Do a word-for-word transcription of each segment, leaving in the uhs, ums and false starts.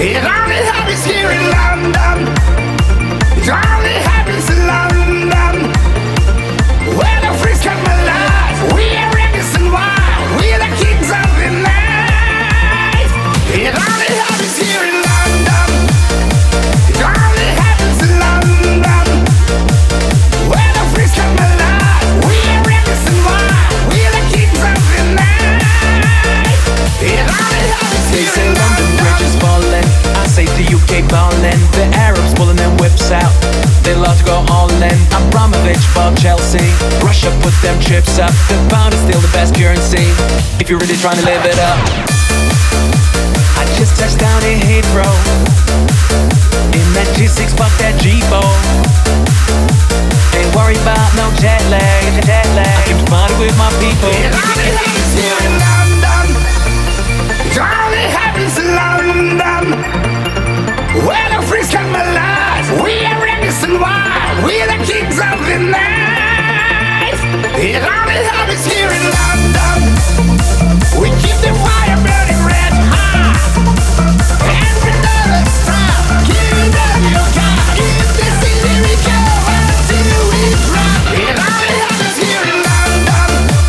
It only happens here in London. It only happens in London. Where the freaks come alive. We are rebels and wild. We are the kings of the night. It only happens here in London. It only happens in London. Where the freaks come alive. We are rebels and wild. We are the kings of the night. It only happens They here say in London London. Bridge is falling. I say the U K ballin'. The Arabs pulling them whips out. They love to go all in. Abramovich bought Chelsea. Russia put them chips up. The pound is still the best currency. If you're really trying to live it up. I just touched down in Heathrow. In that G six, fuck that G four. Ain't worried about no jet lag. Jet lag. I can party with my people. It only happens here in London. It only happens in London. Where the freaks come alive. We are rebels and wild. We are the kings of the night. It only happens here in London. We keep the fire burning red hot. And we never stop. Give it up, you got. In the city we go until we drop. It only happens here in London.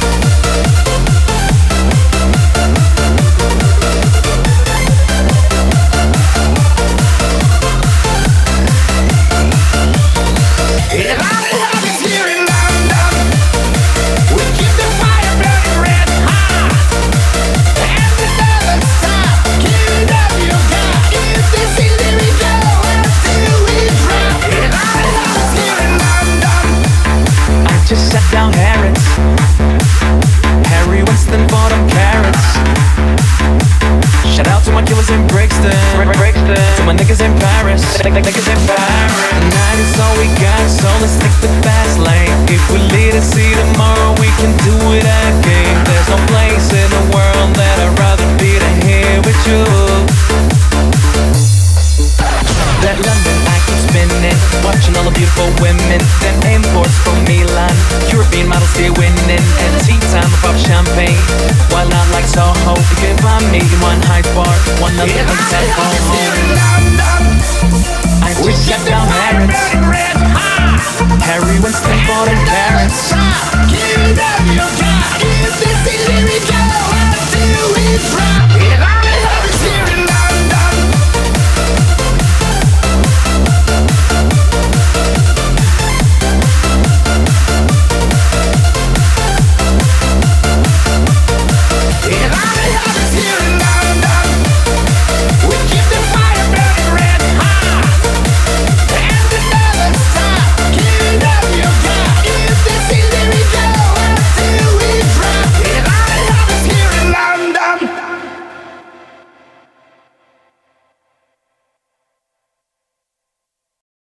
It only happens here in London. We keep the fire burning red hot. And we never stop. Give it up, you got. In the city we go until we drop. It only happens here in London. I just sat down Harrods. Harry Winston bought them carrots. Shout out to my killers in Brixton. Brixton. To my niggas in Paris. Niggas in Paris. Tonight is all we got, so let's stick the fast lane. If we lead and see tomorrow, we can do it again. There's no place in the world that I'd rather be than here with you. That London I keep spinning, watching all the beautiful women. Them imports from Milan, European models still winning. And tea time I pop champagne. Why not like Soho? You can find me in one Hyde Park, one other It in only San happens here in Home. London. I We just keep shut the down fire Harrods. burning red hot. Harry Winston bought them Never carrots. stop. Give it up, you got. In